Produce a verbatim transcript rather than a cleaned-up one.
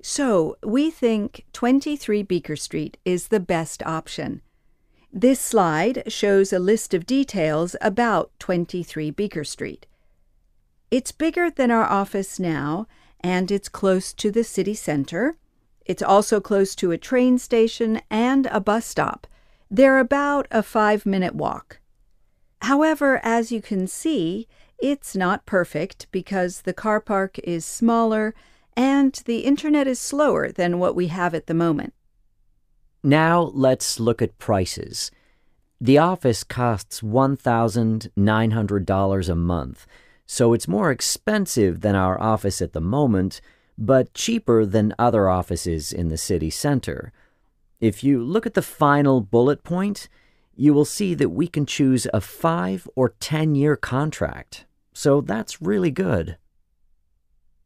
So we think twenty-three Beaker Street is the best option. This slide shows a list of details about twenty-three Beaker Street. It's bigger than our office now, and it's close to the city center. It's also close to a train station and a bus stop. They're about a five-minute walk. However, as you can see, it's not perfect because the car park is smaller and the internet is slower than what we have at the moment. Now let's look at prices. The office costs one thousand nine hundred dollars a month, so it's more expensive than our office at the moment, but cheaper than other offices in the city center. If you look at the final bullet point, you will see that we can choose a five or ten year contract. So that's really good.